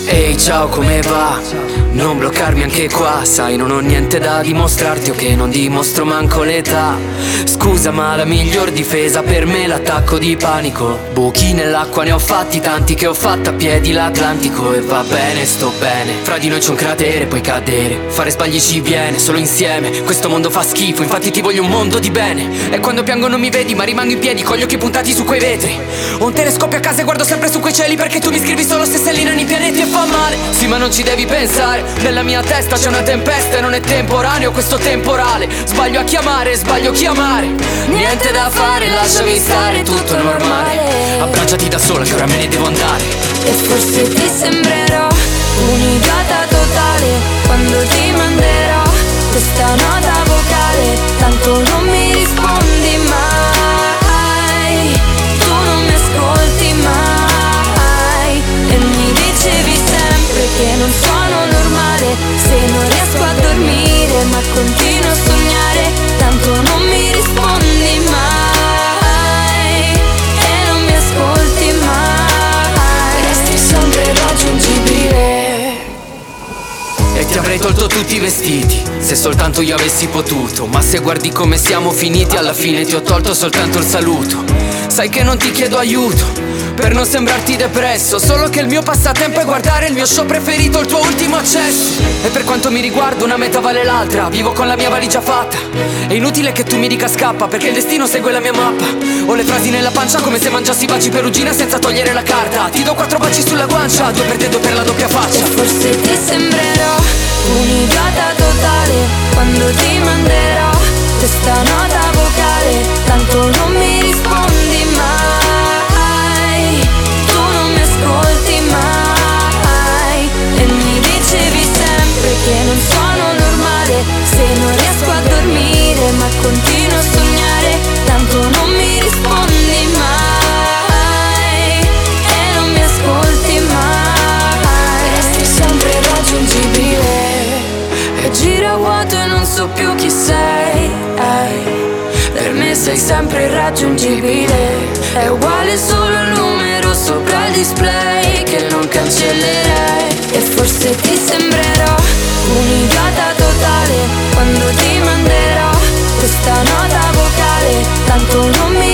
Ehi ciao, come va? Non bloccarmi anche qua, sai non ho niente da dimostrarti o che non dimostro manco l'età. Scusa ma la miglior difesa per me è l'attacco di panico. Buchi nell'acqua ne ho fatti tanti che ho fatto a piedi l'Atlantico. E va bene, sto bene, fra di noi c'è un cratere, puoi cadere. Fare sbagli ci viene, solo insieme. Questo mondo fa schifo, infatti ti voglio un mondo di bene. E quando piango non mi vedi ma rimango in piedi con gli occhi puntati su quei vetri. Ho un telescopio a casa e guardo sempre su quei cieli perché tu mi scrivi solo se sei lì nei pianeti e fa male. Sì ma non ci devi pensare, nella mia testa c'è una tempesta e non è temporaneo questo temporale. Sbaglio a chiamare, sbaglio a chiamare. Niente da fare, lasciami stare, tutto è normale. Abbracciati da sola che ora me ne devo andare. E forse ti sembrerò un'idiota totale quando ti manderò questa nota vocale. Tanto non mi rispondi mai, tu non mi ascolti mai. E mi dicevi sempre che non sono normale se non riesco a dormire, ma continuo a sognare. Tanto non mi rispondi mai e non mi ascolti mai. Resti sempre raggiungibile. E ti avrei tolto tutti i vestiti se soltanto io avessi potuto. Ma se guardi come siamo finiti, alla fine ti ho tolto soltanto il saluto. Sai che non ti chiedo aiuto per non sembrarti depresso, solo che il mio passatempo è guardare il mio show preferito, il tuo ultimo accesso. E per quanto mi riguarda una meta vale l'altra, vivo con la mia valigia fatta. È inutile che tu mi dica scappa perché il destino segue la mia mappa. Ho le frasi nella pancia come se mangiassi baci perugina senza togliere la carta. Ti do 4 baci sulla guancia, 2 per te, 2 per la doppia faccia. E forse ti sembrerò un'idiota totale quando ti manderò questa nota vocale. Tanto non mi rispondi mai, tu non mi ascolti mai. E mi dicevi sempre che non sono normale se non riesco a dormire, ma continuo a sognare. Tanto non mi rispondi mai e non mi ascolti mai. Resti sempre raggiungibile. E gira vuoto e non so più chi sei. Per me sei sempre irraggiungibile. È uguale solo il numero sopra il display che non cancellerei. E forse ti sembrerò un'idiota totale quando ti manderò questa nota vocale. Tanto non mi